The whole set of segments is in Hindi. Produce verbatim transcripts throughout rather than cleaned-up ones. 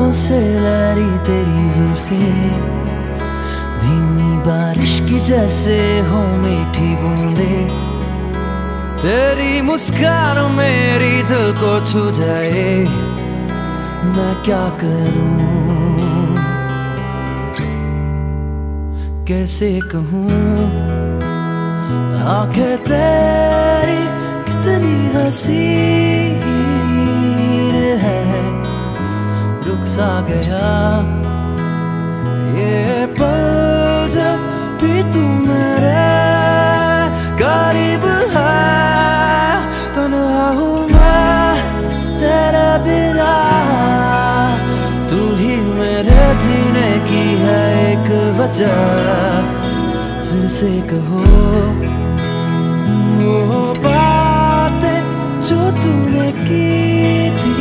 बालों से लहरी तेरी जुल्फे, धीमी बारिश की जैसे हो मीठी बूंदे। तेरी मुस्कान मेरी दिल को छू जाए, मैं क्या करूं कैसे कहूं। आंखें तेरी कितनी हसीन है, रुक सा गया ये पल जब भी तू मेरे करीब है। तन्हा हूँ मैं तेरे बिना, तू ही मेरे जीने की है एक वजह। फिर से कहो वो बातें जो तूने की थी।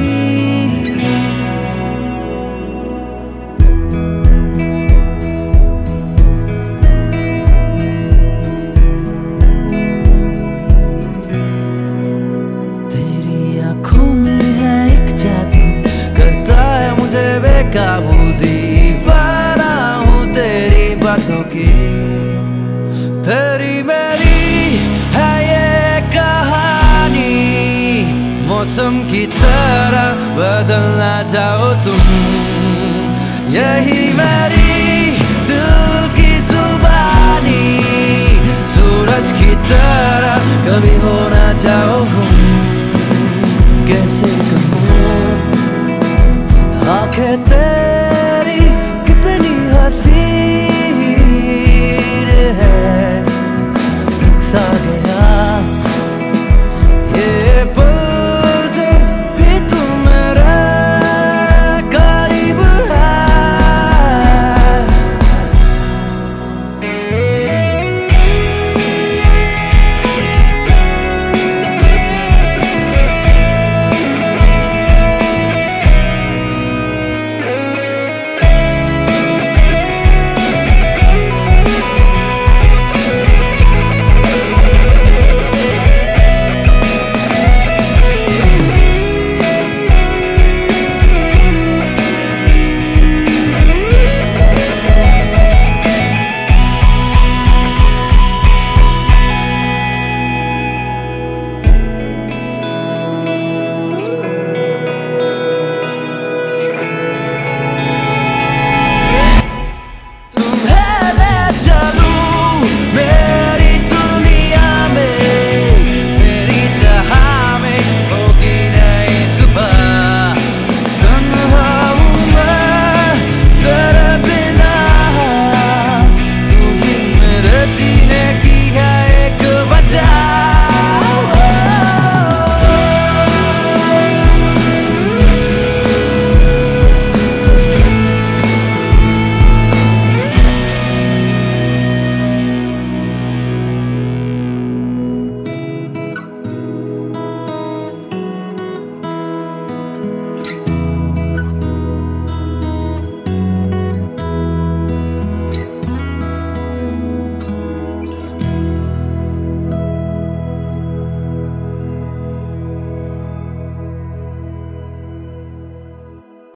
तेरी आँखों में है एक जादू, करता है मुझे बेकाबू। दीवाना हूँ तेरी बातों की, तेरी मेरी है ये कहानी। मौसम की तरह बदलना चाहो तुम, यही मेरी दिल की जुबानी। सूरज की तरह कभी होना चाहो।